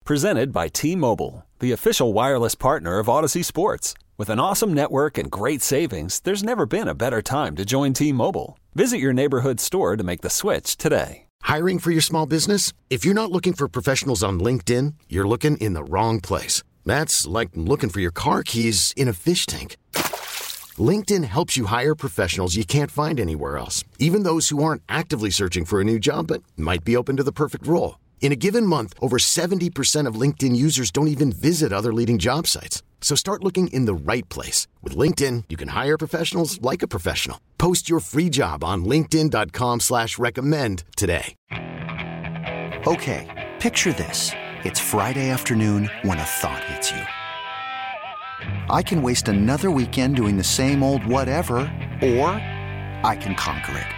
Presented by T-Mobile, the official wireless partner of Odyssey Sports. With an awesome network and great savings, there's never been a better time to join T-Mobile. Visit your neighborhood store to make the switch today. Hiring for your small business? If you're not looking for professionals on LinkedIn, you're looking in the wrong place. That's like looking for your car keys in a fish tank. LinkedIn helps you hire professionals you can't find anywhere else, even those who aren't actively searching for a new job but might be open to the perfect role. In a given month, over 70% of LinkedIn users don't even visit other leading job sites. So start looking in the right place. With LinkedIn, you can hire professionals like a professional. Post your free job on linkedin.com/recommend today. Okay, picture this. It's Friday afternoon when a thought hits you. I can waste another weekend doing the same old whatever, or I can conquer it.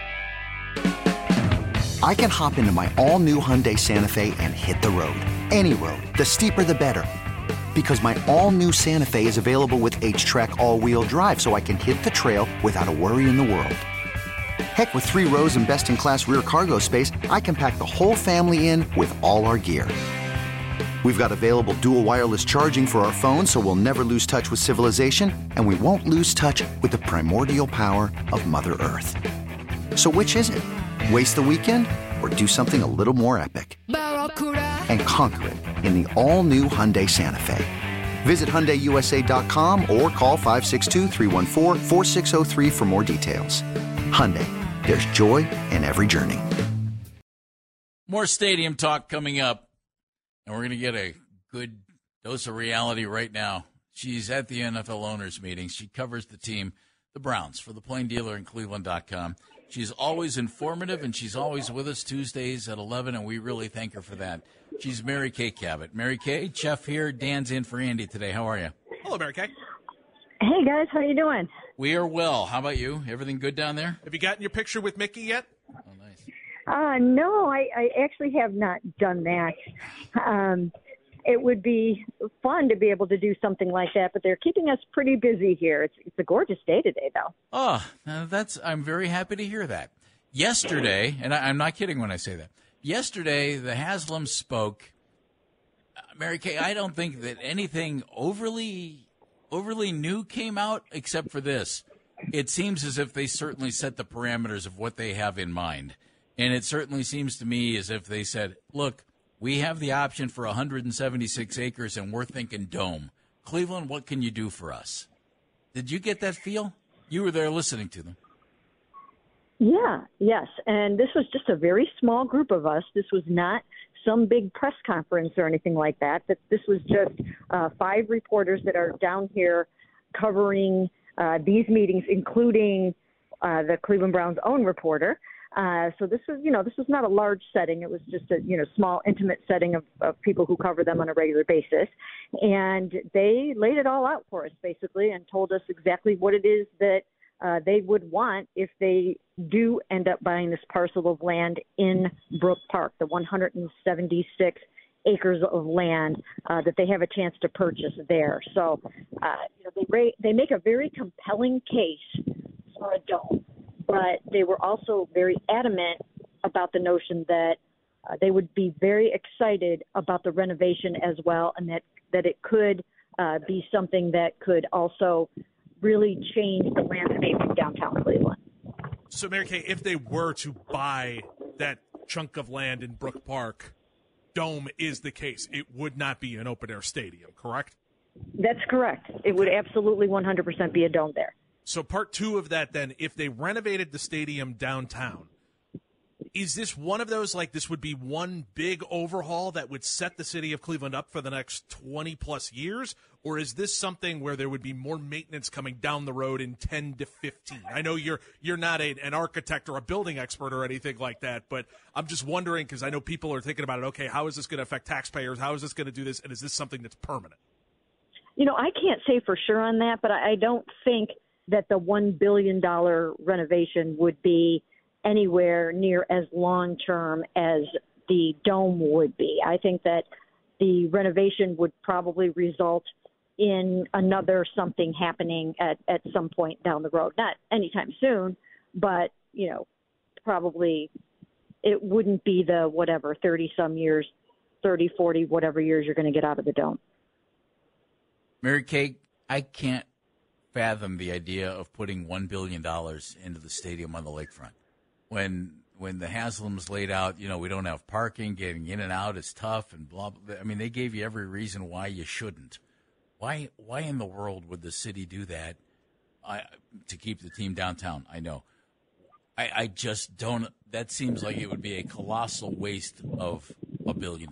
I can hop into my all-new Hyundai Santa Fe and hit the road. Any road. The steeper, the better. Because my all-new Santa Fe is available with H-Track all-wheel drive, so I can hit the trail without a worry in the world. Heck, with 3 rows and best-in-class rear cargo space, I can pack the whole family in with all our gear. We've got available dual wireless charging for our phones, so we'll never lose touch with civilization, and we won't lose touch with the primordial power of Mother Earth. So which is it? Waste the weekend or do something a little more epic? And conquer it in the all-new Hyundai Santa Fe. Visit HyundaiUSA.com or call 562-314-4603 for more details. Hyundai, there's joy in every journey. More stadium talk coming up, and we're going to get a good dose of reality right now. She's at the NFL owners meeting. She covers the team, the Browns, for the Plain Dealer and Cleveland.com. She's always informative, and she's always with us Tuesdays at 11, and we really thank her for that. She's Mary Kay Cabot. Mary Kay, Jeff here. Dan's in for Andy today. How are you? Hello, Mary Kay. Hey, guys. How you doing? We are well. How about you? Everything good down there? Have you gotten your picture with Mickey yet? Oh, nice. No, I actually have not done that. It would be fun to be able to do something like that, but they're keeping us pretty busy here. It's a gorgeous day today, though. Oh, I'm very happy to hear that. Yesterday, and I'm not kidding when I say that, yesterday the Haslams spoke. Mary Kay, I don't think that anything overly new came out except for this. It seems as if they certainly set the parameters of what they have in mind. And it certainly seems to me as if they said, look, we have the option for 176 acres, and we're thinking dome. Cleveland, what can you do for us? Did you get that feel? You were there listening to them. Yes. And this was just a very small group of us. This was not some big press conference or anything like that. This was just 5 reporters that are down here covering these meetings, including the Cleveland Browns' own reporter. So this was not a large setting. It was just a, small, intimate setting of people who cover them on a regular basis. And they laid it all out for us, basically, and told us exactly what it is that they would want if they do end up buying this parcel of land in Brook Park, the 176 acres of land that they have a chance to purchase there. So they make a very compelling case for a dome. But they were also very adamant about the notion that they would be very excited about the renovation as well, and that it could be something that could also really change the landscape of downtown Cleveland. So, Mary Kay, if they were to buy that chunk of land in Brook Park, dome is the case. It would not be an open-air stadium, correct? That's correct. It would absolutely 100% be a dome there. So part 2 of that then, if they renovated the stadium downtown, is this one of those, like this would be one big overhaul that would set the city of Cleveland up for the next 20-plus years? Or is this something where there would be more maintenance coming down the road in 10 to 15? I know you're not an architect or a building expert or anything like that, but I'm just wondering because I know people are thinking about it, okay, how is this going to affect taxpayers? How is this going to do this? And is this something that's permanent? I can't say for sure on that, but I don't think that the $1 billion renovation would be anywhere near as long-term as the dome would be. I think that the renovation would probably result in another something happening at some point down the road. Not anytime soon, but, probably it wouldn't be the 30-some years 30, 40, whatever years you're going to get out of the Dome. Mary Kay, I can't fathom the idea of putting $1 billion into the stadium on the lakefront. When the Haslams laid out, we don't have parking, getting in and out is tough, and blah, blah. I mean, they gave you every reason why you shouldn't. Why in the world would the city do that to keep the team downtown? I know. I just don't. That seems like it would be a colossal waste of $1 billion.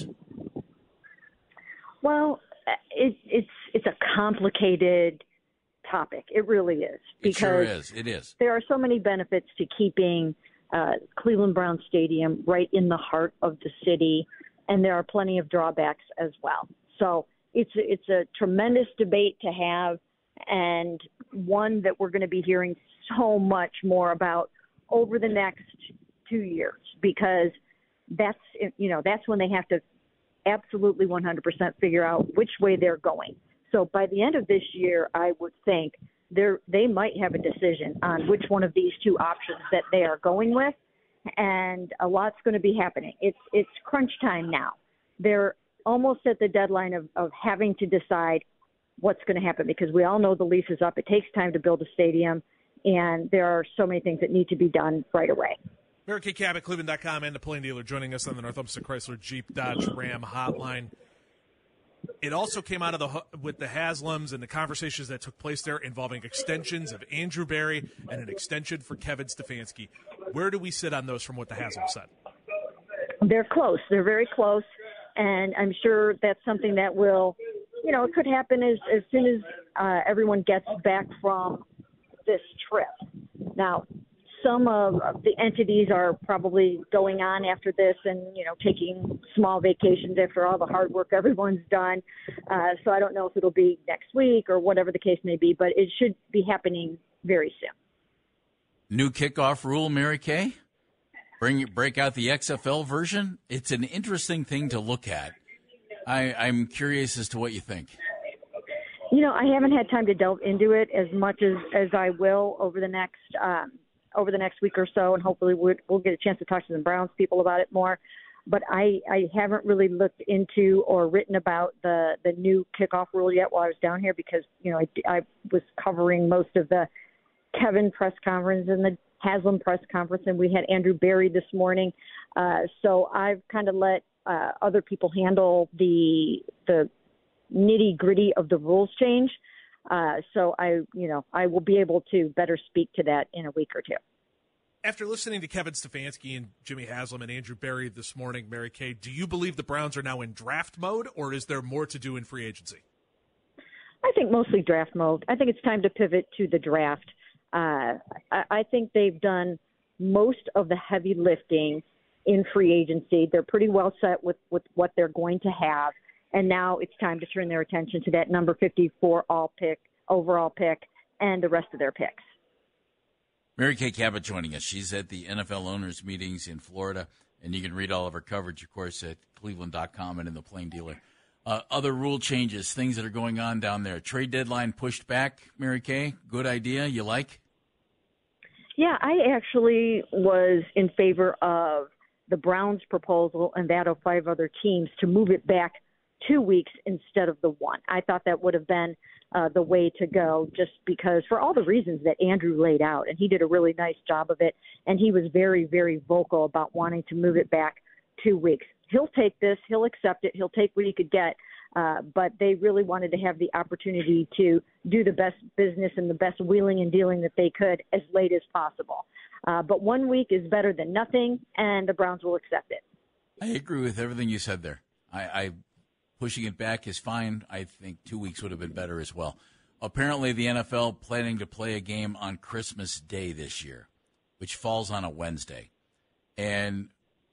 Well, it's a complicated topic. It really is. Because it sure is. It is. There are so many benefits to keeping Cleveland Browns Stadium right in the heart of the city, and there are plenty of drawbacks as well. So it's a tremendous debate to have, and one that we're going to be hearing so much more about over the next 2 years, because that's when they have to absolutely 100% figure out which way they're going. So by the end of this year, I would think they might have a decision on which one of these two options that they are going with, and a lot's going to be happening. It's crunch time now. They're almost at the deadline of having to decide what's going to happen, because we all know the lease is up. It takes time to build a stadium, and there are so many things that need to be done right away. Mary Kay Cabot, Cleveland.com, and the Plain Dealer joining us on the North Olmsted Chrysler Jeep Dodge Ram hotline. It also came out of with the Haslams and the conversations that took place there involving extensions of Andrew Berry and an extension for Kevin Stefanski. Where do we sit on those from what the Haslams said? They're close. They're very close, and I'm sure that's something that will, it could happen as soon as everyone gets back from this trip. Now, some of the entities are probably going on after this and, taking small vacations after all the hard work everyone's done. So I don't know if it'll be next week or whatever the case may be, but it should be happening very soon. New kickoff rule, Mary Kay? Break out the XFL version? It's an interesting thing to look at. I'm curious as to what you think. I haven't had time to delve into it as much as I will over the next week or so, and hopefully we'll get a chance to talk to some Browns people about it more. But I haven't really looked into or written about the new kickoff rule yet while I was down here, because I was covering most of the Kevin press conference and the Haslam press conference, and we had Andrew Berry this morning. So I've kind of let other people handle the nitty gritty of the rules change. So I will be able to better speak to that in a week or two. After listening to Kevin Stefanski and Jimmy Haslam and Andrew Berry this morning, Mary Kay, do you believe the Browns are now in draft mode, or is there more to do in free agency? I think mostly draft mode. I think it's time to pivot to the draft. I think they've done most of the heavy lifting in free agency. They're pretty well set with what they're going to have. And now it's time to turn their attention to that number 54 overall pick, and the rest of their picks. Mary Kay Cabot joining us. She's at the NFL owners meetings in Florida, and you can read all of her coverage, of course, at Cleveland.com and in the Plain Dealer. Other rule changes, things that are going on down there. Trade deadline pushed back, Mary Kay. Good idea. You like? Yeah, I actually was in favor of the Browns' proposal and that of 5 other teams to move it back 2 weeks instead of the 1. I thought that would have been the way to go, just because for all the reasons that Andrew laid out, and he did a really nice job of it, and he was very, very vocal about wanting to move it back 2 weeks. He'll take this. He'll accept it. He'll take what he could get, but they really wanted to have the opportunity to do the best business and the best wheeling and dealing that they could as late as possible. But 1 week is better than nothing, and the Browns will accept it. I agree with everything you said there. I pushing it back is fine. I think 2 weeks would have been better as well. Apparently, the NFL planning to play a game on Christmas Day this year, which falls on a Wednesday. And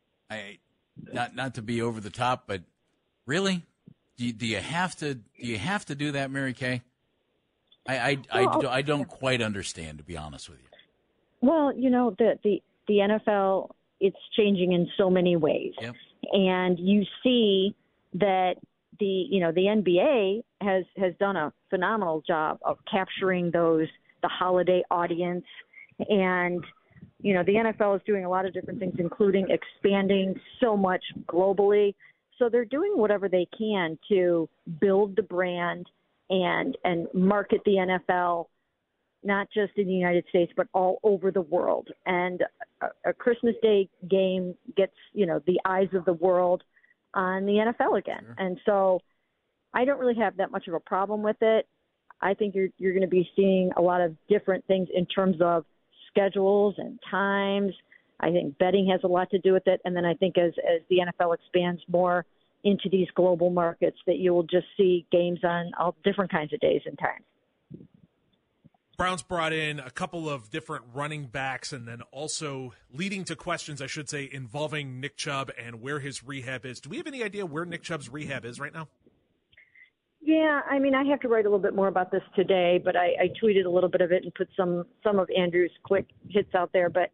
not to be over the top, but really, do you have to do that, Mary Kay? I don't quite understand, to be honest with you. Well, the NFL, it's changing in so many ways. Yep. And you see that the NBA has done a phenomenal job of capturing the holiday audience, and the NFL is doing a lot of different things, including expanding so much globally. So they're doing whatever they can to build the brand and market the NFL, not just in the United States, but all over the world. And a Christmas Day game gets, the eyes of the world on the NFL again. Sure. And so I don't really have that much of a problem with it. I think you're going to be seeing a lot of different things in terms of schedules and times. I think betting has a lot to do with it. And then I think as the NFL expands more into these global markets, that you will just see games on all different kinds of days and times. Browns brought in a couple of different running backs, and then also leading to questions, I should say, involving Nick Chubb and where his rehab is. Do we have any idea where Nick Chubb's rehab is right now? Yeah, I mean, I have to write a little bit more about this today, but I tweeted a little bit of it and put some of Andrew's quick hits out there. But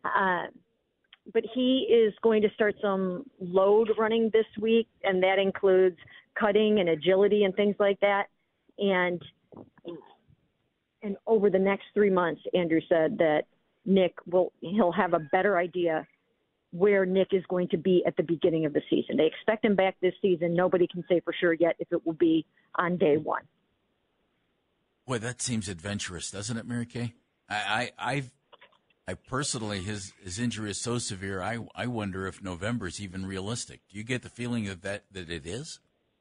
he is going to start some load running this week, and that includes cutting and agility and things like that. And over the next 3 months, Andrew said that he'll have a better idea where Nick is going to be at the beginning of the season. They expect him back this season. Nobody can say for sure yet if it will be on day one. Boy, that seems adventurous, doesn't it, Mary Kay? I personally, his injury is so severe, I wonder if November is even realistic. Do you get the feeling that it is?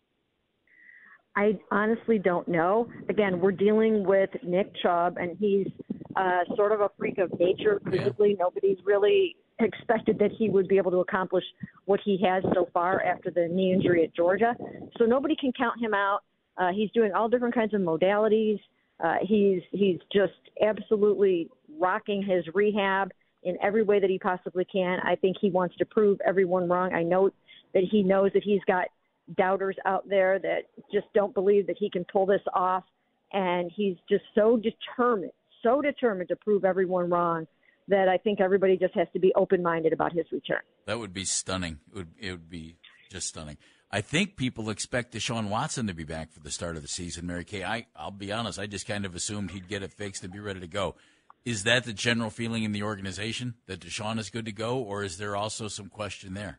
I honestly don't know. Again, we're dealing with Nick Chubb, and he's sort of a freak of nature physically. Yeah. Nobody's really expected that he would be able to accomplish what he has so far after the knee injury at Georgia. So nobody can count him out. He's doing all different kinds of modalities. He's just absolutely rocking his rehab in every way that he possibly can. I think he wants to prove everyone wrong. I know that he knows that he's got doubters out there that just don't believe that he can pull this off. And he's just so determined to prove everyone wrong that I think everybody just has to be open-minded about his return. That would be stunning. It would be just stunning. I think people expect Deshaun Watson to be back for the start of the season, Mary Kay. I'll be honest, I just kind of assumed he'd get it fixed and be ready to go. Is that the general feeling in the organization, that Deshaun is good to go, or is there also some question there?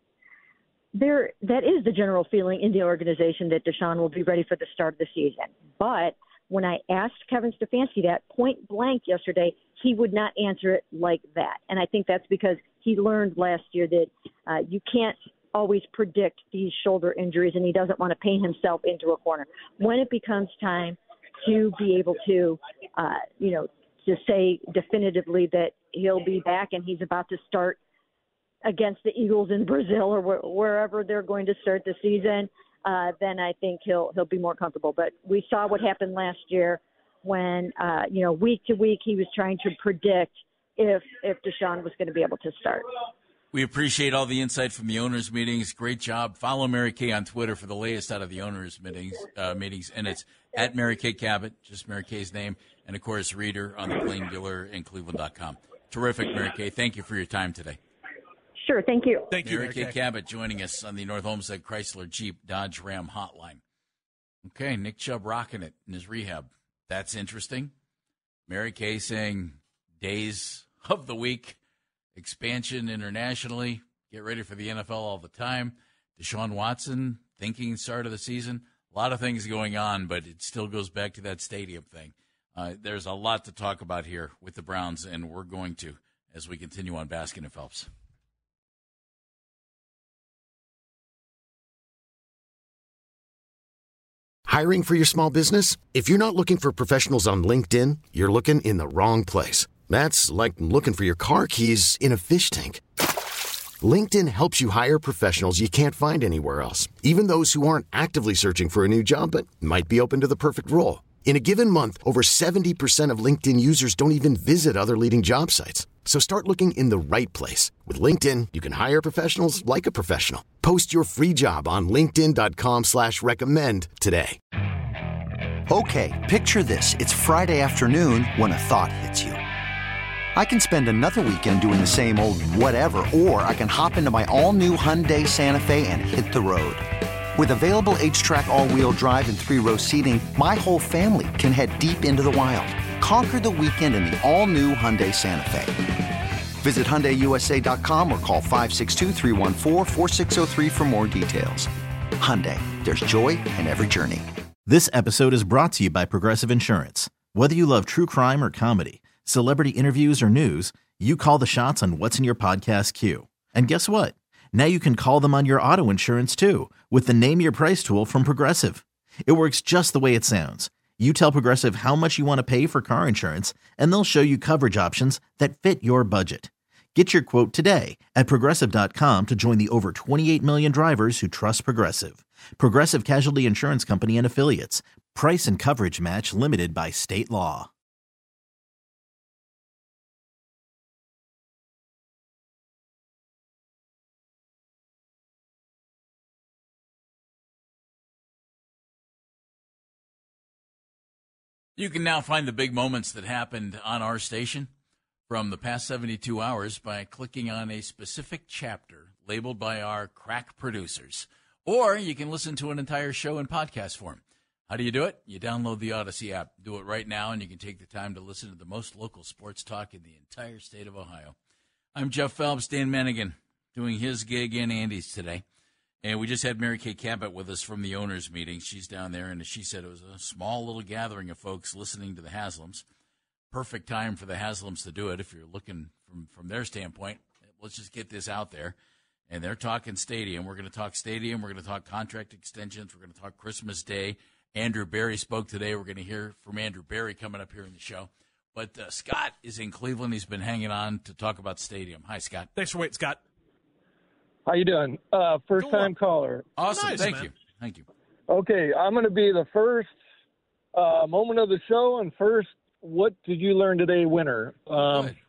That is the general feeling in the organization, that Deshaun will be ready for the start of the season. But when I asked Kevin Stefanski that point blank yesterday, he would not answer it like that. And I think that's because he learned last year that you can't always predict these shoulder injuries, and he doesn't want to paint himself into a corner. When it becomes time to be able to, to say definitively that he'll be back and he's about to start against the Eagles in Brazil or wherever they're going to start the season, then I think he'll be more comfortable. But we saw what happened last year when, week to week he was trying to predict if Deshaun was going to be able to start. We appreciate all the insight from the owners' meetings. Great job. Follow Mary Kay on Twitter for the latest out of the owners' meetings, and it's at Mary Kay Cabot, just Mary Kay's name, and, of course, read her on the Plain Dealer and Cleveland.com. Terrific, Mary Kay. Thank you for your time today. Sure, thank you. Thank you, Mary Kay Cabot joining us on the North Olmsted Chrysler Jeep Dodge Ram hotline. Okay, Nick Chubb rocking it in his rehab. That's interesting. Mary Kay saying days of the week, expansion internationally, get ready for the NFL all the time. Deshaun Watson thinking start of the season. A lot of things going on, but it still goes back to that stadium thing. There's a lot to talk about here with the Browns, and we're going to as we continue on Baskin and Phelps. Hiring for your small business? If you're not looking for professionals on LinkedIn, you're looking in the wrong place. That's like looking for your car keys in a fish tank. LinkedIn helps you hire professionals you can't find anywhere else, even those who aren't actively searching for a new job but might be open to the perfect role. In a given month, over 70% of LinkedIn users don't even visit other leading job sites. So start looking in the right place. With LinkedIn, you can hire professionals like a professional. Post your free job on linkedin.com/recommend today. Okay, picture this. It's Friday afternoon when a thought hits you. I can spend another weekend doing the same old whatever, or I can hop into my all-new Hyundai Santa Fe and hit the road. With available H-Track all-wheel drive and 3-row seating, my whole family can head deep into the wild. Conquer the weekend in the all-new Hyundai Santa Fe. Visit HyundaiUSA.com or call 562-314-4603 for more details. Hyundai, there's joy in every journey. This episode is brought to you by Progressive Insurance. Whether you love true crime or comedy, celebrity interviews or news, you call the shots on what's in your podcast queue. And guess what? Now you can call them on your auto insurance too with the Name Your Price tool from Progressive. It works just the way it sounds. You tell Progressive how much you want to pay for car insurance, and they'll show you coverage options that fit your budget. Get your quote today at Progressive.com to join the over 28 million drivers who trust Progressive. Progressive Casualty Insurance Company and Affiliates. Price and coverage match limited by state law. You can now find the big moments that happened on our station from the past 72 hours by clicking on a specific chapter labeled by our crack producers. Or you can listen to an entire show in podcast form. How do you do it? You download the Odyssey app. Do it right now, and you can take the time to listen to the most local sports talk in the entire state of Ohio. I'm Jeff Phelps, Dan Mennigan, doing his gig in Andy's today. And we just had Mary Kay Cabot with us from the owners' meeting. She's down there, and as she said, it was a small little gathering of folks listening to the Haslams. Perfect time for the Haslams to do it if you're looking from their standpoint. Let's just get this out there. And they're talking stadium. We're going to talk stadium. We're going to talk contract extensions. We're going to talk Christmas Day. Andrew Berry spoke today. We're going to hear from Andrew Berry coming up here in the show. But Scott is in Cleveland. He's been hanging on to talk about stadium. Hi, Scott. Thanks for waiting, Scott. How you doing? First-time caller. Awesome. Nice, Thank man. you. Thank you. Okay, I'm going to be the first moment of the show, and first, what did you learn today, winner? Good.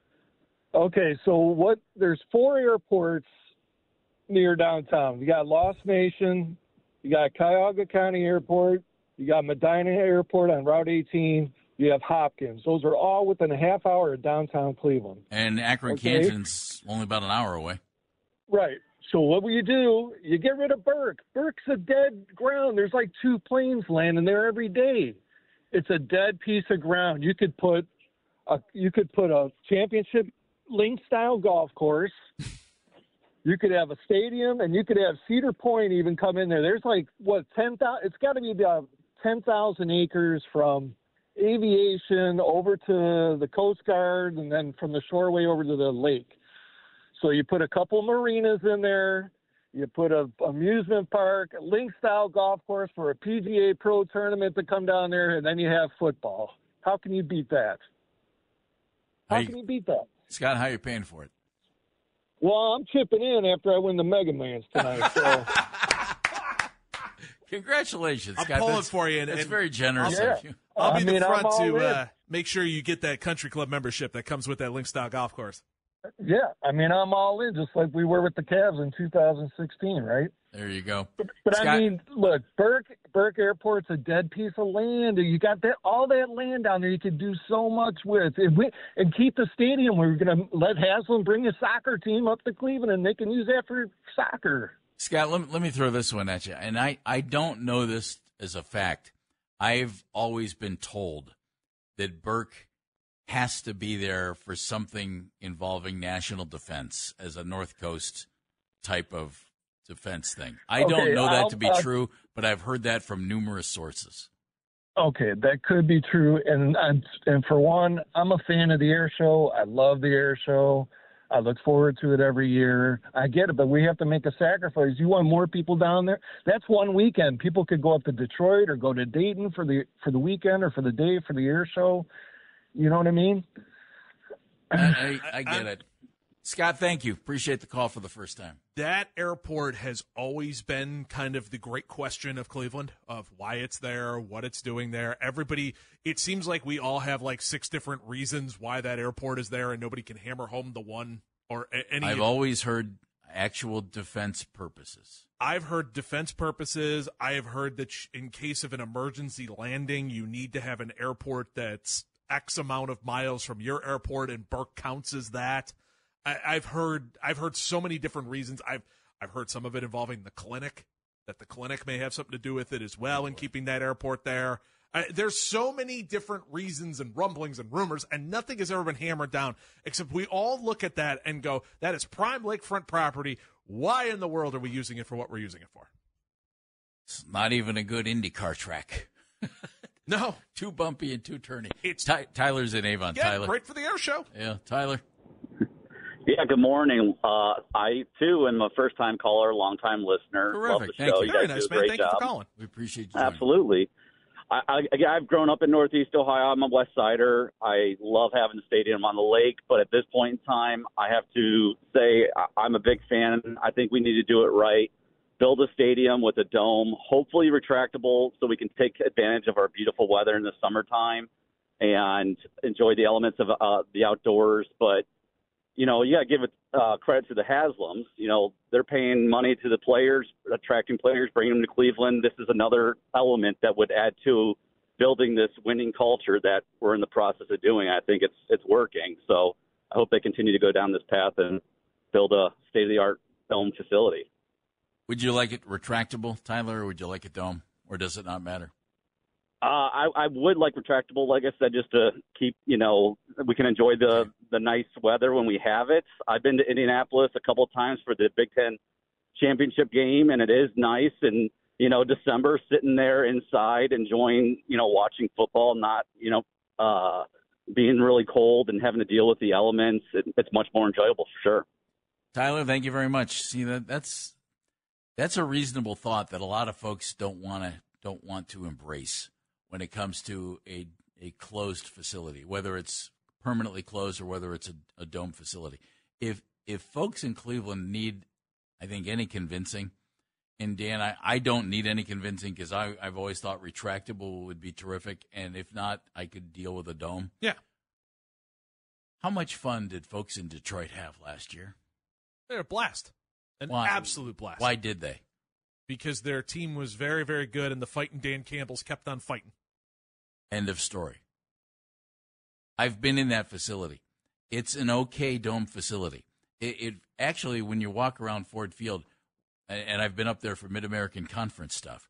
Okay, so there's 4 airports near downtown. You got Lost Nation, you got Cuyahoga County Airport, you got Medina Airport on Route 18, you have Hopkins. Those are all within a half hour of downtown Cleveland. And Akron, Canton's only about an hour away. Right. So what will you do? You get rid of Burke. Burke's a dead ground. There's like 2 planes landing there every day. It's a dead piece of ground. You could put a championship link style golf course. You could have a stadium, and you could have Cedar Point even come in there. There's like 10,000. It's got to be about 10,000 acres from aviation over to the Coast Guard, and then from the shoreway over to the lake. So you put a couple marinas in there, you put a amusement park, a link-style golf course for a PGA Pro tournament to come down there, and then you have football. How can you beat that? How can you beat that? Scott, how are you paying for it? Well, I'm chipping in after I win the Mega Millions tonight. So. Congratulations, I'm Scott. pulling for you. That's very generous Yeah. of you. I'll be the front to in. make sure you get that country club membership that comes with that link-style golf course. Yeah, I'm all in, just like we were with the Cavs in 2016, right? There you go. But Scott, I mean, look, Burke Airport's a dead piece of land. You got all that land down there you could do so much with. And keep the stadium. We're going to let Haslam bring a soccer team up to Cleveland, and they can use that for soccer. Scott, let me throw this one at you. And I don't know this as a fact. I've always been told that Burke has to be there for something involving national defense as a North Coast type of defense thing. I don't know that to be true, but I've heard that from numerous sources. Okay, that could be true. And for one, I'm a fan of the air show. I love the air show. I look forward to it every year. I get it, but we have to make a sacrifice. You want more people down there? That's one weekend. People could go up to Detroit or go to Dayton for the weekend or for the day for the air show. You know what I mean? I get it. Scott, thank you. Appreciate the call for the first time. That airport has always been kind of the great question of Cleveland, of why it's there, what it's doing there. Everybody, it seems like we all have like 6 different reasons why that airport is there, and nobody can hammer home the one or any. I've always heard actual defense purposes. I've heard defense purposes. I have heard that in case of an emergency landing, you need to have an airport that's X amount of miles from your airport, and Burke counts as that. I've heard so many different reasons. I've heard some of it involving the clinic, that the clinic may have something to do with it as well in keeping that airport there. There's so many different reasons and rumblings and rumors, and nothing has ever been hammered down, except we all look at that and go, that is prime lakefront property. Why in the world are we using it for what we're using it for? It's not even a good IndyCar track. No. Too bumpy and too turny. It's Tyler's in Avon. Yeah, Tyler. great for the air show. Yeah, Tyler. Yeah, good morning. I, too, am a first-time caller, long-time listener. Terrific. Love the Thank show. you. You Very guys nice, do a man. great Thank you job. for calling. We appreciate you. Absolutely. I've grown up in Northeast Ohio. I'm a West Sider. I love having the stadium on the lake, but at this point in time, I have to say I'm a big fan. I think we need to do it right. Build a stadium with a dome, hopefully retractable, so we can take advantage of our beautiful weather in the summertime and enjoy the elements of the outdoors. But, you got to give it credit to the Haslams. They're paying money to the players, attracting players, bringing them to Cleveland. This is another element that would add to building this winning culture that we're in the process of doing. I think it's working. So I hope they continue to go down this path and build a state-of-the-art dome facility. Would you like it retractable, Tyler, or would you like a dome, or does it not matter? I would like retractable, like I said, just to keep, we can enjoy the nice weather when we have it. I've been to Indianapolis a couple of times for the Big Ten championship game, and it is nice. And, December, sitting there inside, enjoying, watching football, not, being really cold and having to deal with the elements. It's much more enjoyable for sure. Tyler, thank you very much. See, that's a reasonable thought that a lot of folks don't want to embrace when it comes to a closed facility, whether it's permanently closed or whether it's a dome facility. If folks in Cleveland need, I think, any convincing, and Dan, I don't need any convincing because I've always thought retractable would be terrific, and if not, I could deal with a dome. Yeah. How much fun did folks in Detroit have last year? They're a blast. An absolute blast. Why did they? Because their team was very, very good, and the fighting Dan Campbells kept on fighting. End of story. I've been in that facility. It's an okay dome facility. It actually, when you walk around Ford Field, and I've been up there for Mid-American Conference stuff,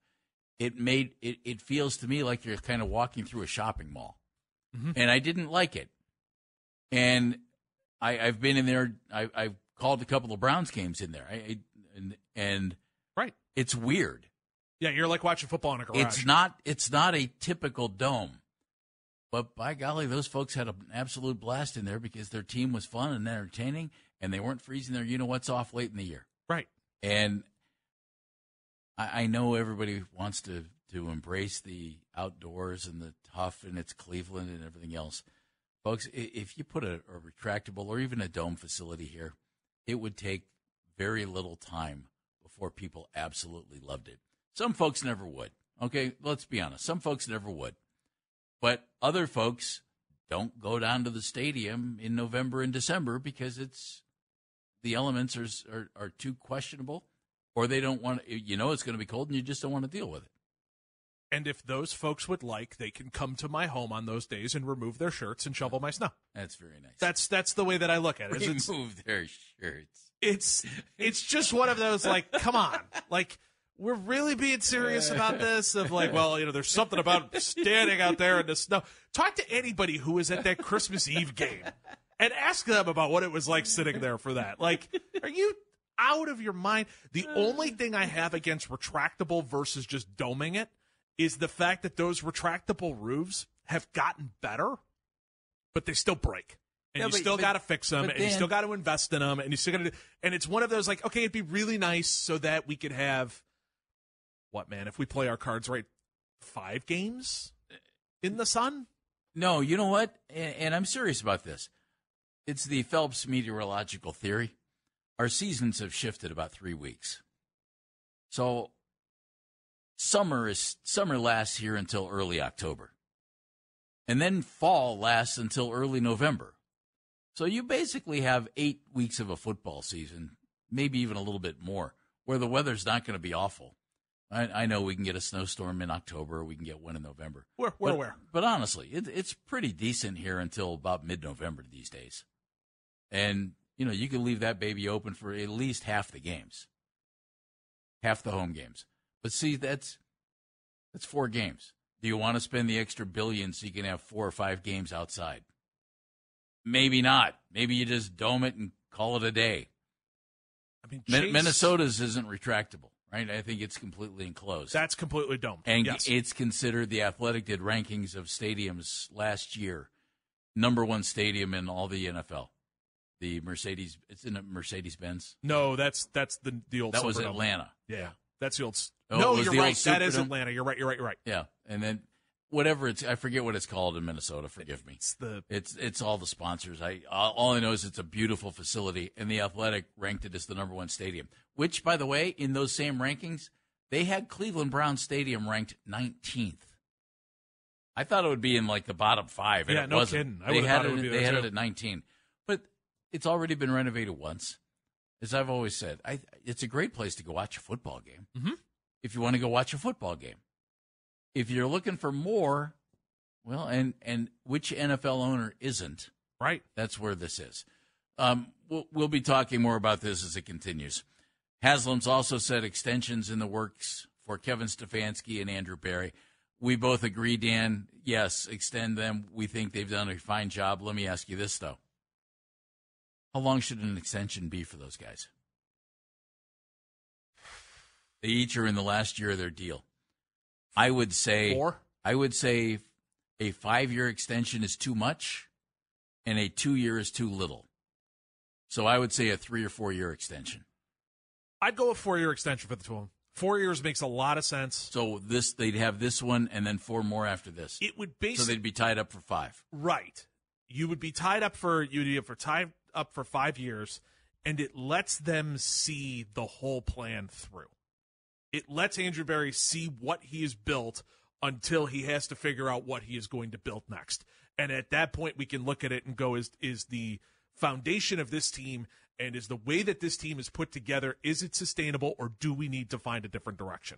it feels to me like you're kind of walking through a shopping mall. Mm-hmm. And I didn't like it. And I've been in there. I've called a couple of Browns games in there. And right. It's weird. Yeah, you're like watching football in a garage. It's not a typical dome. But by golly, those folks had an absolute blast in there because their team was fun and entertaining, and they weren't freezing their you-know-what's off late in the year. Right. And I know everybody wants to embrace the outdoors and the tough, and it's Cleveland and everything else. Folks, if you put a retractable or even a dome facility here, it would take very little time before people absolutely loved it. Some folks never would. Okay, let's be honest. Some folks never would. But other folks don't go down to the stadium in November and December because the elements are too questionable, or they don't want to, it's going to be cold and you just don't want to deal with it. And if those folks would like, they can come to my home on those days and remove their shirts and shovel my snow. That's very nice. That's the way that I look at it. Remove their shirts. It's just one of those, like, come on. Like, we're really being serious about this of like, well, there's something about standing out there in the snow. Talk to anybody who was at that Christmas Eve game and ask them about what it was like sitting there for that. Like, are you out of your mind? The only thing I have against retractable versus just doming it is the fact that those retractable roofs have gotten better, but they still break. And you still got to fix them, and you still got to invest in them, and you still got to do. And it's one of those like, okay, it'd be really nice so that we could have, what, man? If we play our cards right, 5 games in the sun. No, you know what? And I'm serious about this. It's the Phelps meteorological theory. Our seasons have shifted about 3 weeks. So summer lasts here until early October. And then fall lasts until early November. So you basically have 8 weeks of a football season, maybe even a little bit more, where the weather's not going to be awful. I know we can get a snowstorm in October, we can get one in November. Where? But honestly, it's pretty decent here until about mid-November these days. And, you can leave that baby open for at least half the games, half the home games. But see, that's 4 games. Do you want to spend the extra billion so you can have 4 or 5 games outside? Maybe not. Maybe you just dome it and call it a day. I mean, Minnesota's isn't retractable, right? I think it's completely enclosed. That's completely domed. And yes. It's considered, the Athletic did rankings of stadiums last year, number 1 stadium in all the NFL. The Mercedes, it's in a Mercedes-Benz. No, that's the old. That was Superdome. Atlanta. Yeah, that's the old. Oh, no, it was you're the old right. That is Superdome? Atlanta. You're right. Yeah, and then whatever I forget what it's called in Minnesota. Forgive me. It's all the sponsors. All I know is it's a beautiful facility, and the Athletic ranked it as the number 1 stadium. Which, by the way, in those same rankings, they had Cleveland Browns Stadium ranked 19th. I thought it would be in like the bottom 5, and yeah, it no wasn't. kidding. They had it at 19, but it's already been renovated once. As I've always said, it's a great place to go watch a football game. Mm-hmm. If you want to go watch a football game. If you're looking for more, well, and which NFL owner isn't? Right. That's where this is. We'll be talking more about this as it continues. Haslam's also said extensions in the works for Kevin Stefanski and Andrew Berry. We both agree, Dan, yes, extend them. We think they've done a fine job. Let me ask you this, though. How long should an extension be for those guys? They each are in the last year of their deal. I would say 4? I would say a 5-year extension is too much, and a 2-year is too little. So I would say a 3 or 4 year extension. I'd go a 4-year extension for the two of them. 4 years makes a lot of sense. So they'd have this one and then 4 more after this. It would so they'd be tied up for 5. Right. You would be tied up for 5 years, and it lets them see the whole plan through. It lets Andrew Berry see what he has built until he has to figure out what he is going to build next. And at that point, we can look at it and go, is the foundation of this team and is the way that this team is put together, is it sustainable, or do we need to find a different direction?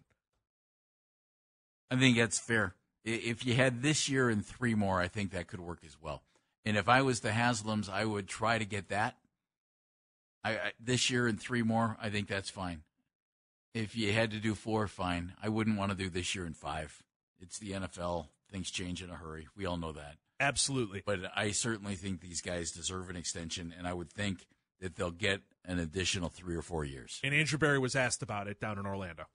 I think that's fair. If you had this year and 3 more, I think that could work as well. And if I was the Haslams, I would try to get that. This year and 3 more, I think that's fine. If you had to do 4, fine. I wouldn't want to do this year and 5. It's the NFL. Things change in a hurry. We all know that. Absolutely. But I certainly think these guys deserve an extension, and I would think that they'll get an additional 3 or 4 years. And Andrew Berry was asked about it down in Orlando.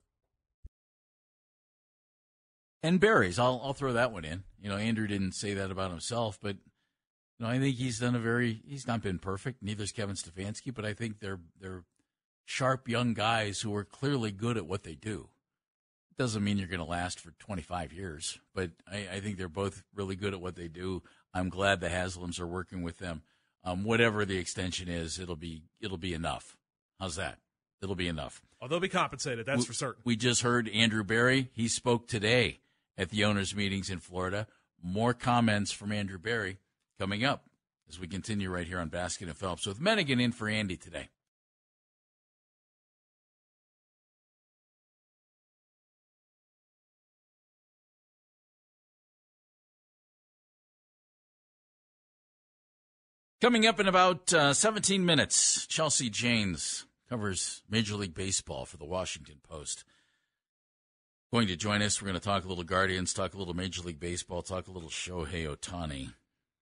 And Berry's, I'll throw that one in. Andrew didn't say that about himself, but I think he's not been perfect. Neither's Kevin Stefanski, but I think they're sharp young guys who are clearly good at what they do. It doesn't mean you're going to last for 25 years, but I think they're both really good at what they do. I'm glad the Haslams are working with them. Whatever the extension is, it'll be enough. How's that? It'll be enough. Oh, they'll be compensated, that's for certain. We just heard Andrew Berry. He spoke today at the owners' meetings in Florida. More comments from Andrew Berry coming up as we continue right here on Baskin and Phelps with Mennigan in for Andy today. Coming up in about 17 minutes, Chelsea Janes covers Major League Baseball for the Washington Post. Going to join us. We're going to talk a little Guardians, talk a little Major League Baseball, talk a little Shohei Ohtani.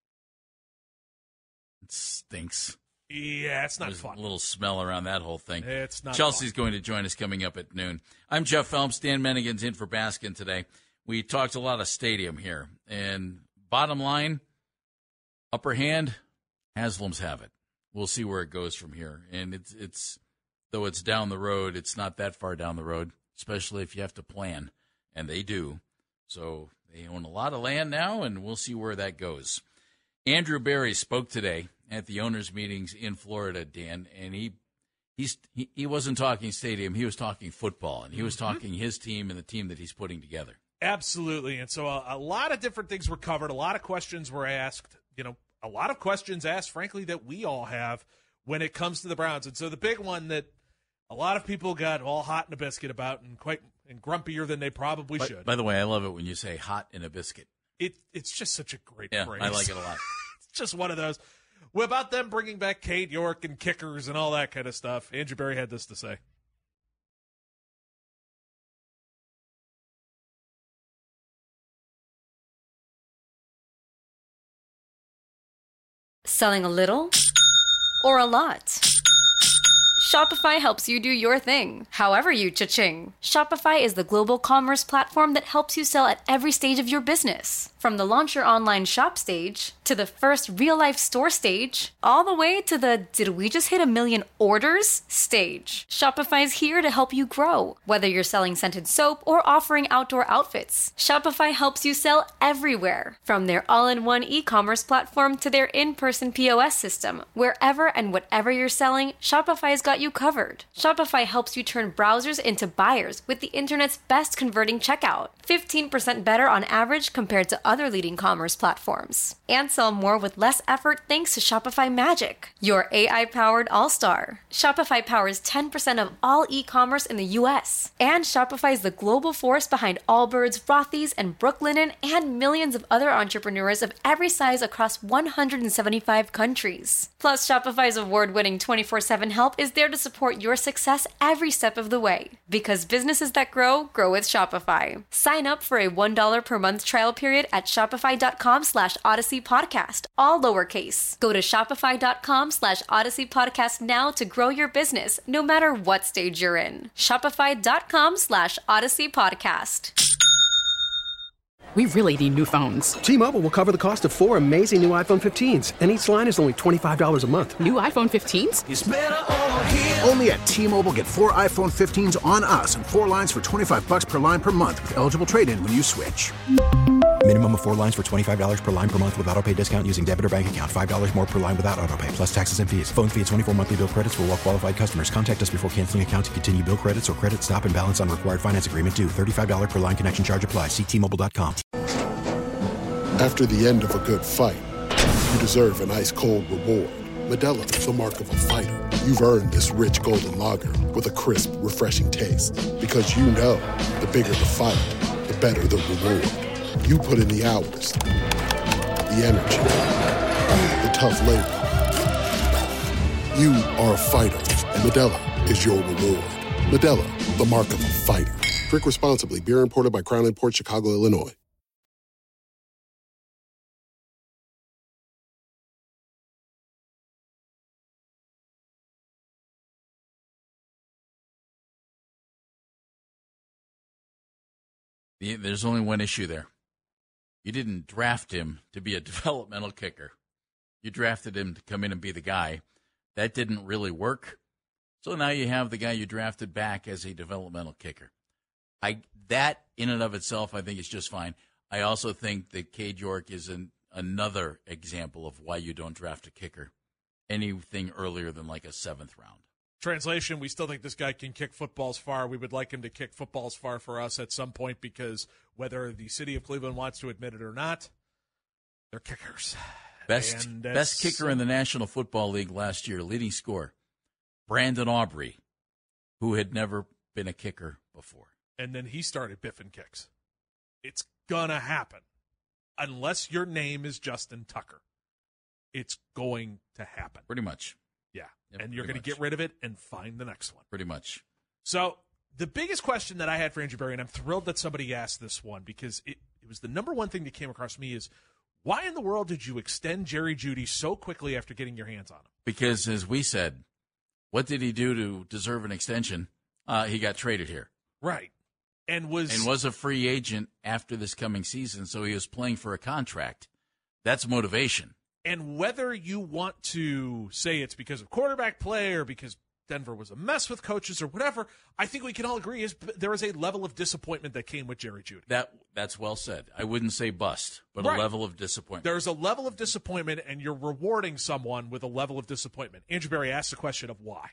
It stinks. Yeah, it's not There's fun. A little smell around that whole thing. It's not Chelsea's fun. going to join us coming up at noon. I'm Jeff Phelps. Dan Mennigan's in for Baskin today. We talked a lot of stadium here. And bottom line, upper hand, Haslams have it. We'll see where it goes from here. And it's though it's down the road, it's not that far down the road, especially if you have to plan. And they do. So they own a lot of land now, and we'll see where that goes. Andrew Berry spoke today at the owners' meetings in Florida, Dan, and he wasn't talking stadium. He was talking football, and he was talking his team and the team that he's putting together. Absolutely. And so a lot of different things were covered. A lot of questions were asked. A lot of questions asked, frankly, that we all have when it comes to the Browns. And so the big one that a lot of people got all hot in a biscuit about and grumpier than they probably should. By the way, I love it when you say hot in a biscuit. It's just such a great phrase. I like it a lot. It's just one of those. Well, about them bringing back Cade York and kickers and all that kind of stuff, Andrew Berry had this to say. Selling a little or a lot? Shopify helps you do your thing, however you cha-ching. Shopify is the global commerce platform that helps you sell at every stage of your business. From the launch your online shop stage, to the first real-life store stage, all the way to the did we just hit 1 million orders stage. Shopify's here to help you grow. Whether you're selling scented soap or offering outdoor outfits, Shopify helps you sell everywhere. From their all-in-one e-commerce platform to their in-person POS system, wherever and whatever you're selling, Shopify's got you covered. Shopify helps you turn browsers into buyers with the internet's best converting checkout. 15% better on average compared to other leading commerce platforms. And sell more with less effort thanks to Shopify Magic, your AI-powered all-star. Shopify powers 10% of all e-commerce in the U.S. And Shopify is the global force behind Allbirds, Rothy's, and Brooklinen, and millions of other entrepreneurs of every size across 175 countries. Plus, Shopify's award-winning 24/7 help is there to support your success every step of the way. Because businesses that grow, grow with Shopify. Sign up for a $1 per month trial period at shopify.com/Odyssey Podcast, all lowercase. Go to shopify.com/Odyssey Podcast now to grow your business, no matter what stage you're in. Shopify.com/Odyssey Podcast. We really need new phones. T-Mobile will cover the cost of 4 amazing new iPhone 15s, and each line is only $25 a month. New iPhone 15s? It's better over here. Only at T-Mobile, get 4 iPhone 15s on us and 4 lines for $25 per line per month with eligible trade-in when you switch. Minimum of 4 lines for $25 per line per month with autopay discount using debit or bank account. $5 more per line without autopay, plus taxes and fees. Phone fee at 24 monthly bill credits for well-qualified customers. Contact us before canceling account to continue bill credits or credit stop and balance on required finance agreement due. $35 per line connection charge applies. See T-Mobile.com. After the end of a good fight, you deserve an ice-cold reward. Modelo is the mark of a fighter. You've earned this rich golden lager with a crisp, refreshing taste. Because you know, the bigger the fight, the better the reward. You put in the hours, the energy, the tough labor. You are a fighter, and Modelo is your reward. Modelo, the mark of a fighter. Drink responsibly. Beer imported by Crown Imports, Chicago, Illinois. There's only one issue there. You didn't draft him to be a developmental kicker. You drafted him to come in and be the guy. That didn't really work. So now you have the guy you drafted back as a developmental kicker. That in and of itself, I think is just fine. I also think that Cade York is another example of why you don't draft a kicker anything earlier than like a 7th round. Translation, we still think this guy can kick footballs far. We would like him to kick footballs far for us at some point because whether the city of Cleveland wants to admit it or not, they're kickers. Best kicker in the National Football League last year, leading scorer, Brandon Aubrey, who had never been a kicker before. And then he started biffing kicks. It's going to happen. Unless your name is Justin Tucker. It's going to happen. Pretty much. Yeah. And you're going to get rid of it and find the next one. Pretty much. So the biggest question that I had for Andrew Berry, and I'm thrilled that somebody asked this one because it was the number one thing that came across me is, why in the world did you extend Jerry Jeudy so quickly after getting your hands on him? Because, as we said, what did he do to deserve an extension? He got traded here. Right. And was a free agent after this coming season, so he was playing for a contract. That's motivation. And whether you want to say it's because of quarterback play or because Denver was a mess with coaches or whatever, I think we can all agree is there is a level of disappointment that came with Jerry Jeudy. That's well said. I wouldn't say bust, but right. A level of disappointment. There's a level of disappointment, and you're rewarding someone with a level of disappointment. Andrew Berry asked the question of why.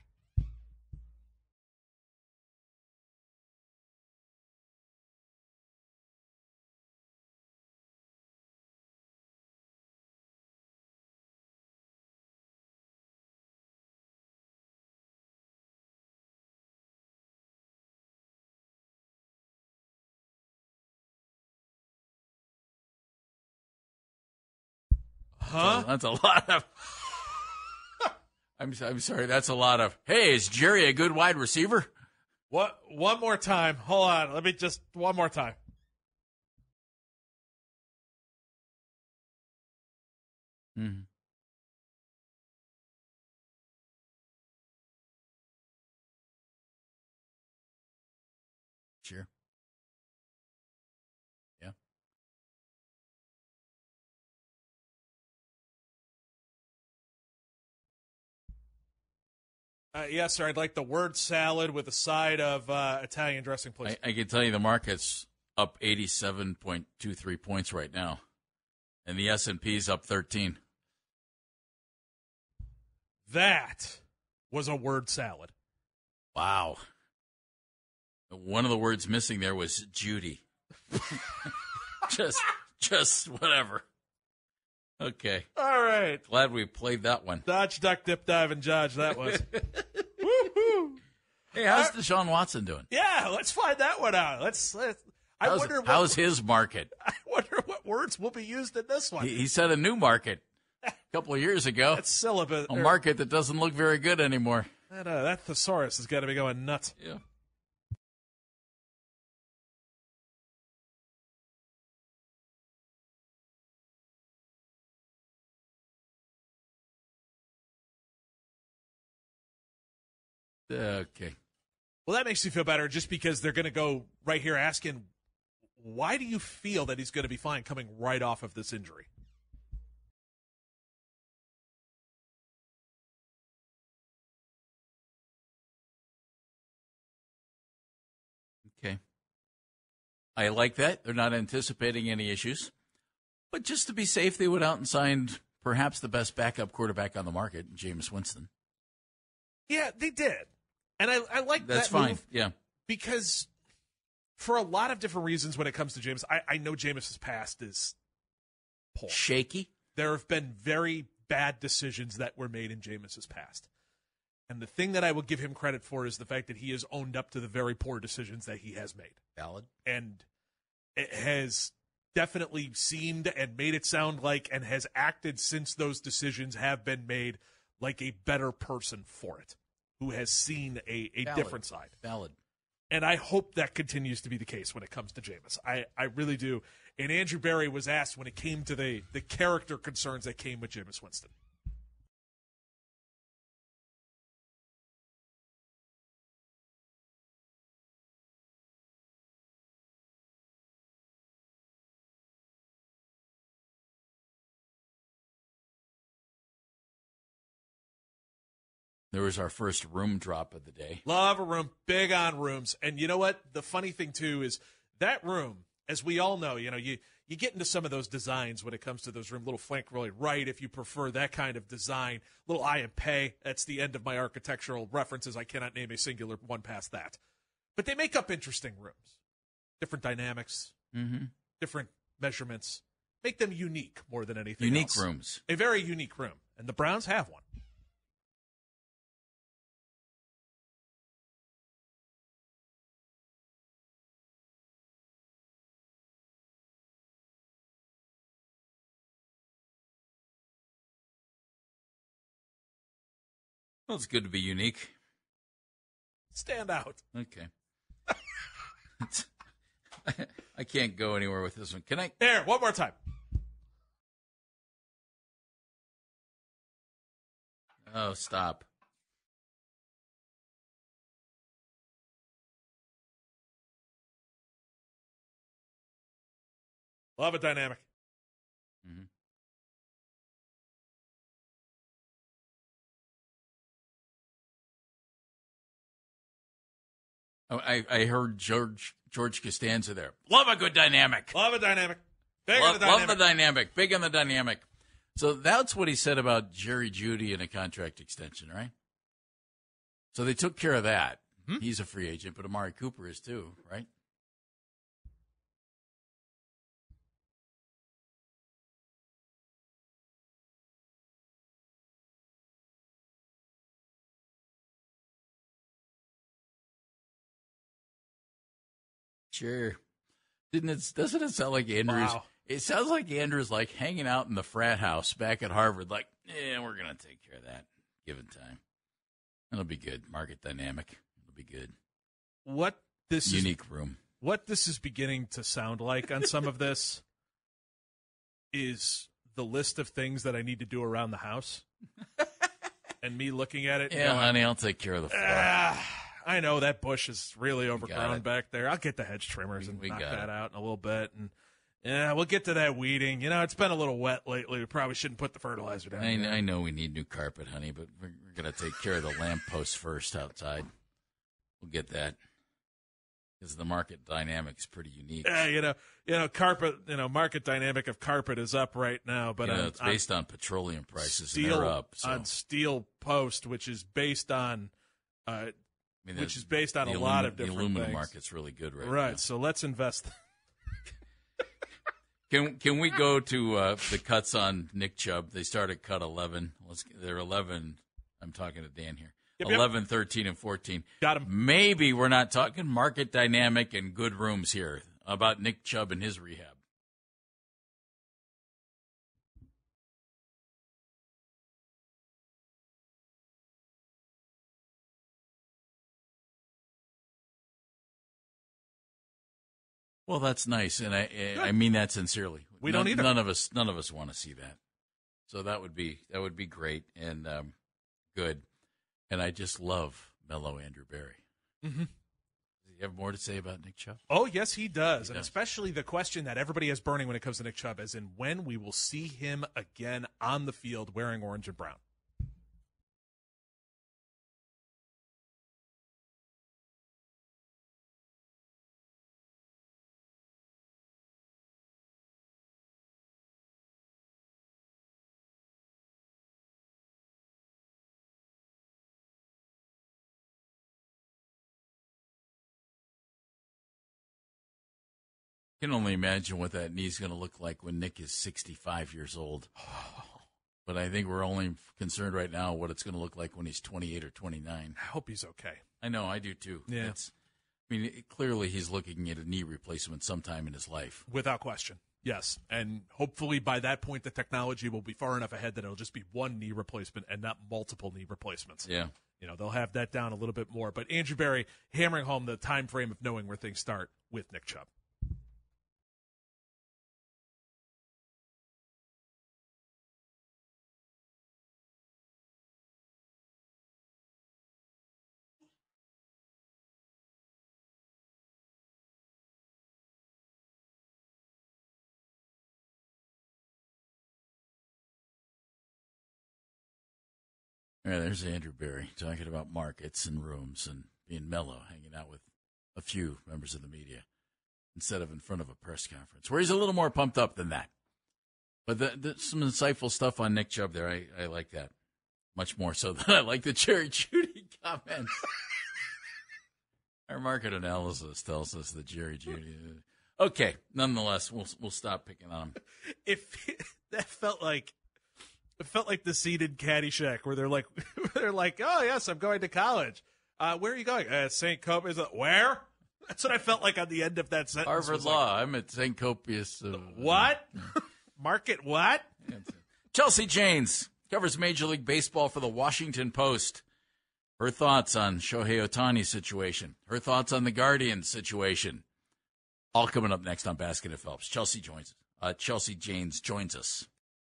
Huh? So that's a lot of. I'm sorry. That's a lot of. Hey, is Jerry a good wide receiver? What? One more time. Hold on. Let me just one more time. Mm-hmm. Yes, sir. I'd like the word salad with a side of Italian dressing, please. I can tell you the market's up 87.23 points right now, and the S&P's up 13. That was a word salad. Wow. One of the words missing there was Judy. just whatever. Okay. All right. Glad we played that one. Dodge, duck, dip, dive, and judge. That was. Woo-hoo. Hey, how's Deshaun Watson doing? Yeah, let's find that one out. How's his market? I wonder what words will be used in this one. He said a new market a couple of years ago. That's syllabus. A market that doesn't look very good anymore. That thesaurus has got to be going nuts. Yeah. Okay. Well, that makes me feel better just because they're going to go right here asking, why do you feel that he's going to be fine coming right off of this injury? Okay. I like that. They're not anticipating any issues. But just to be safe, they went out and signed perhaps the best backup quarterback on the market, Jameis Winston. Yeah, they did. And I like That's that fine. move Yeah. because for a lot of different reasons when it comes to Jameis, I know Jameis's past is poor. Shaky. There have been very bad decisions that were made in Jameis's past. And the thing that I will give him credit for is the fact that he has owned up to the very poor decisions that he has made. Valid. And it has definitely seemed and made it sound like and has acted since those decisions have been made like a better person for it, who has seen a different side. Valid. And I hope that continues to be the case when it comes to Jameis. I really do. And Andrew Berry was asked when it came to the character concerns that came with Jameis Winston. There was our first room drop of the day. Love a room, big on rooms. And you know what? The funny thing, too, is that room, as we all know, you get into some of those designs when it comes to those room, little flank really right, if you prefer that kind of design. Little I and pay, that's the end of my architectural references. I cannot name a singular one past that. But they make up interesting rooms. Different dynamics, different measurements. Make them unique more than anything Unique else. rooms. A very unique room. And the Browns have one. Well, it's good to be unique. Stand out. Okay. I can't go anywhere with this one. Can I? There, one more time. Oh, stop. Love a dynamic. Mm-hmm. Oh, I heard George Costanza there. Love a good dynamic. Love a dynamic. Big on the dynamic. Love the dynamic. Big on the dynamic. So that's what he said about Jerry Jeudy and a contract extension, right? So they took care of that. Mm-hmm. He's a free agent, but Amari Cooper is too, right? Sure. Doesn't it sound like Andrews? Wow. It sounds like Andrews like hanging out in the frat house back at Harvard, like, we're going to take care of that given time. It'll be good. Market dynamic. It'll be good. What this unique room. What this is beginning to sound like on some of this is the list of things that I need to do around the house. And me looking at it. Yeah, going, honey, I'll take care of the floor. I know that bush is really overgrown back there. I'll get the hedge trimmers and knock that out in a little bit. And Yeah, we'll get to that weeding. It's been a little wet lately. We probably shouldn't put the fertilizer down. I know we need new carpet, honey, but we're going to take care of the lampposts first outside. We'll get that. Because the market dynamic is pretty unique. Yeah, carpet. Market dynamic of carpet is up right now, but it's based on petroleum prices. Steel, and they're up on Steel Post, which is based on, a lot of different things. The aluminum market's really good right now. Right. So let's invest. Can we go to the cuts on Nick Chubb? They start at cut 11. They're 11. I'm talking to Dan here. Yep. 11, 13, and 14. Got him. Maybe we're not talking market dynamic and good rooms here about Nick Chubb and his rehab. Well, that's nice, and I mean that sincerely. We don't either. None of us want to see that. So that would be great and good. And I just love mellow Andrew Berry. Mm-hmm. Does he have more to say about Nick Chubb? Oh, yes, he does. And especially the question that everybody has burning when it comes to Nick Chubb, as in when we will see him again on the field wearing orange and brown. I can only imagine what that knee's going to look like when Nick is 65 years old. But I think we're only concerned right now what it's going to look like when he's 28 or 29. I hope he's okay. I know, I do too. Yeah. Clearly he's looking at a knee replacement sometime in his life. Without question, yes. And hopefully by that point the technology will be far enough ahead that it'll just be one knee replacement and not multiple knee replacements. Yeah. They'll have that down a little bit more. But Andrew Berry hammering home the time frame of knowing where things start with Nick Chubb. Yeah, there's Andrew Berry talking about markets and rooms and being mellow, hanging out with a few members of the media instead of in front of a press conference, where he's a little more pumped up than that. But some insightful stuff on Nick Chubb there. I like that much more so than I like the Jerry Jeudy comments. Our market analysis tells us that Jerry Jeudy. Okay, nonetheless, we'll stop picking on him. That felt like. It felt like the scene in Caddyshack where they're like, oh, yes, I'm going to college. Where are you going? St. Copius. Where? That's what I felt like on the end of that sentence. Harvard Law. I'm at St. Copius. What? Market what? Chelsea Janes covers Major League Baseball for the Washington Post. Her thoughts on Shohei Ohtani's situation. Her thoughts on the Guardians situation. All coming up next on Basket and Phelps. Chelsea Janes joins us.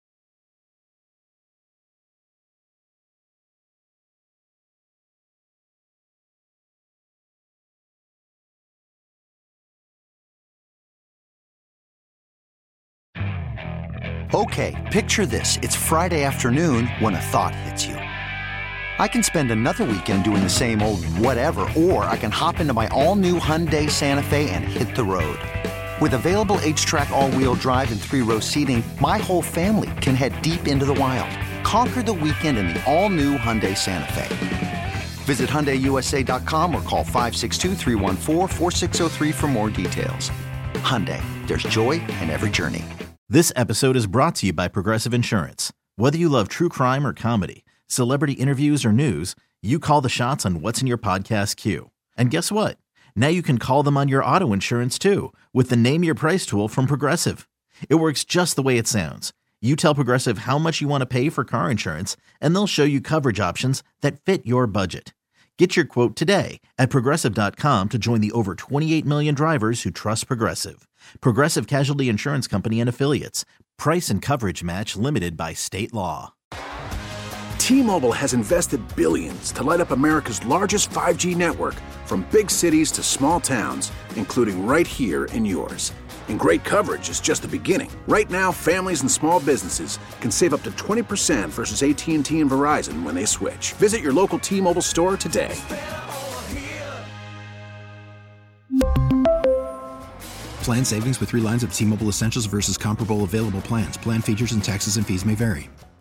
Okay, picture this. It's Friday afternoon when a thought hits you. I can spend another weekend doing the same old whatever, or I can hop into my all-new Hyundai Santa Fe and hit the road. With available H-Track all-wheel drive and 3-row seating, my whole family can head deep into the wild. Conquer the weekend in the all-new Hyundai Santa Fe. Visit HyundaiUSA.com or call 562-314-4603 for more details. Hyundai, there's joy in every journey. This episode is brought to you by Progressive Insurance. Whether you love true crime or comedy, celebrity interviews or news, you call the shots on what's in your podcast queue. And guess what? Now you can call them on your auto insurance too with the Name Your Price tool from Progressive. It works just the way it sounds. You tell Progressive how much you want to pay for car insurance, and they'll show you coverage options that fit your budget. Get your quote today at Progressive.com to join the over 28 million drivers who trust Progressive. Progressive Casualty Insurance Company and Affiliates. Price and coverage match limited by state law. T-Mobile has invested billions to light up America's largest 5G network, from big cities to small towns, including right here in yours. And great coverage is just the beginning. Right now, families and small businesses can save up to 20% versus AT&T and Verizon when they switch. Visit your local T-Mobile store today. Plan savings with 3 lines of T-Mobile Essentials versus comparable available plans. Plan features and taxes and fees may vary.